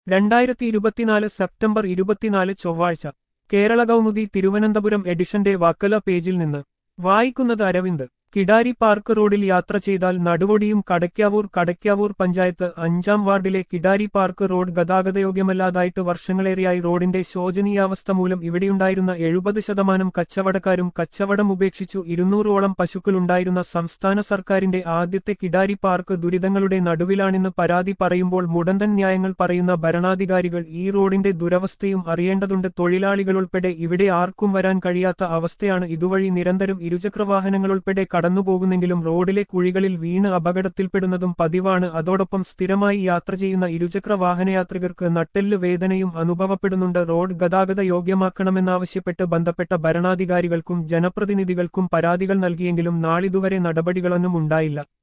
2024 September 24 ചൊവ്വാഴ്ച കേരള കൗമുദി തിരുവനന്തപുരം എഡിഷന്റെ വാക്കല പേജിൽ നിന്ന് വായിക്കുന്നത് അരവിന്ദ്. കിടാരി പാർക്ക് റോഡിൽ യാത്ര ചെയ്താൽ നടുവൊടിയും. കടയ്ക്കാവൂർ പഞ്ചായത്ത് 5-ാം വാർഡിലെ കിടാരി പാർക്ക് റോഡ് ഗതാഗതയോഗ്യമല്ലാതായിട്ട് വർഷങ്ങളേറെയായി. റോഡിന്റെ ശോചനീയാവസ്ഥ മൂലം ഇവിടെയുണ്ടായിരുന്ന 70% കച്ചവടക്കാരും കച്ചവടം ഉപേക്ഷിച്ചു. 200ഓളം പശുക്കളുണ്ടായിരുന്ന സംസ്ഥാന സർക്കാരിന്റെ ആദ്യത്തെ കിടാരി പാർക്ക് ദുരിതങ്ങളുടെ നടുവിലാണെന്ന് പരാതി പറയുമ്പോൾ മുടന്തൻ ന്യായങ്ങൾ പറയുന്ന ഭരണാധികാരികൾ ഈ റോഡിന്റെ ദുരവസ്ഥയും അറിയേണ്ടതുണ്ട്. തൊഴിലാളികളുൾപ്പെടെ ഇവിടെ ആർക്കും വരാൻ കഴിയാത്ത അവസ്ഥയാണ്. ഇതുവഴി നിരന്തരം ഇരുചക്രവാഹനങ്ങളുൾപ്പെടെ കടന്നുപോകുന്നെങ്കിലും റോഡിലെ കുഴികളിൽ വീണ് അപകടത്തിൽപ്പെടുന്നതും പതിവാണ്. അതോടൊപ്പം സ്ഥിരമായി യാത്ര ചെയ്യുന്ന ഇരുചക്ര വാഹനയാത്രികർക്ക് നട്ടെല്ല് വേദനയും അനുഭവപ്പെടുന്നുണ്ട്. റോഡ് ഗതാഗത യോഗ്യമാക്കണമെന്നാവശ്യപ്പെട്ട് ബന്ധപ്പെട്ട ഭരണാധികാരികൾക്കും ജനപ്രതിനിധികൾക്കും പരാതികൾ നൽകിയെങ്കിലും നാളിതുവരെ നടപടികളൊന്നും ഉണ്ടായില്ല.